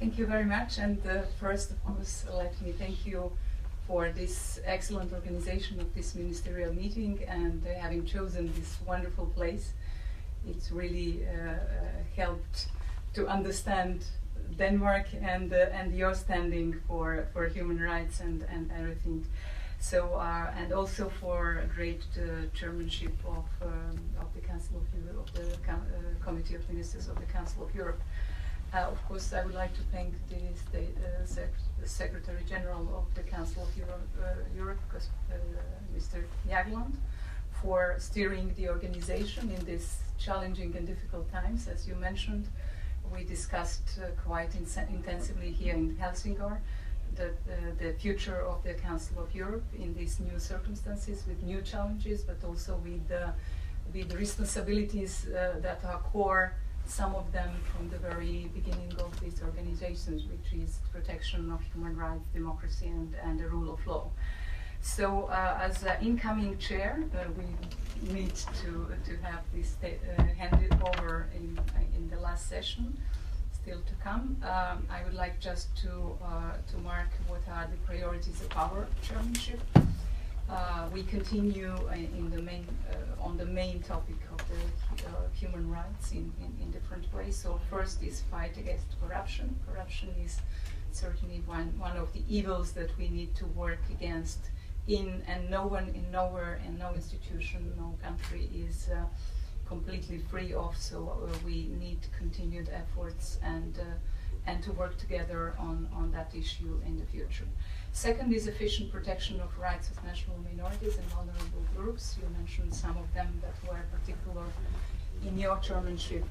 Thank you very much. And first, of course, let me thank you for this excellent organization of this ministerial meeting and having chosen this wonderful place. It's really helped to understand Denmark and your standing for human rights and everything. So and also for great chairmanship of the Council of Europe, of the Committee of Ministers of the Council of Europe. Of course, I would like to thank the Secretary General of the Council of Europe, Mr. Jagland, for steering the organization in these challenging and difficult times. As you mentioned, we discussed quite intensively here in Helsingør the future of the Council of Europe in these new circumstances with new challenges, but also with the responsibilities that are core, some of them from the very beginning of these organizations, which is protection of human rights, democracy, and the rule of law. So, as incoming chair, we need to have this handed over in the last session, still to come. I would like just to mark what are the priorities of our chairmanship. We continue on the main topic of the human rights in different ways. So first is fight against corruption. Corruption is certainly one of the evils that we need to work against and no one in nowhere and no institution, no country is completely free of. So we need continued efforts and to work together on that issue in the future. Second is efficient protection of rights of national minorities and vulnerable groups. You mentioned some of them that were particular in your chairmanship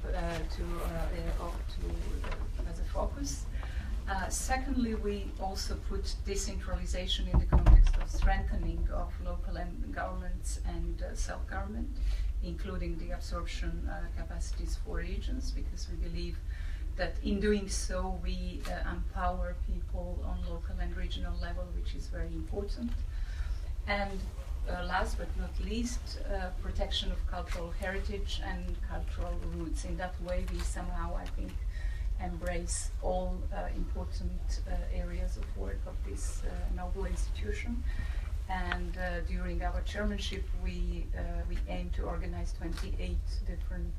as a focus. Secondly, we also put decentralization in the context of strengthening of local governments and self-government, including the absorption capacities for regions, because we believe that in doing so we empower people on local and regional level, which is very important. And last but not least, protection of cultural heritage and cultural roots. In that way, we somehow, I think, embrace all important areas of work of this noble institution. And during our chairmanship, we aim to organize 28 different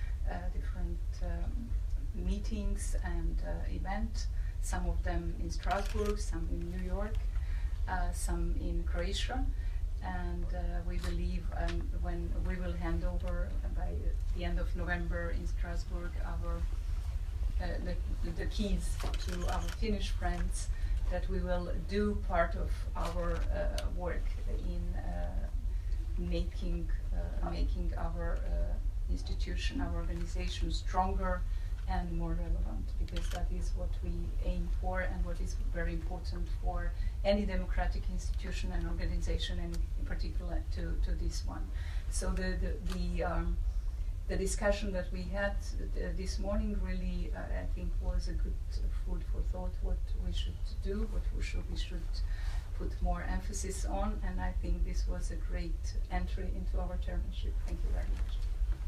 meetings and events, some of them in Strasbourg, some in New York, some in Croatia. And we believe when we will hand over by the end of November in Strasbourg the keys to our Finnish friends, that we will do part of our work in making our institution, our organization stronger and more relevant, because that is what we aim for and what is very important for any democratic institution and organization, and in particular to this one. So the discussion that we had this morning really, I think, was a good food for thought. What we should do, what we should put more emphasis on, and I think this was a great entry into our chairmanship. Thank you very much.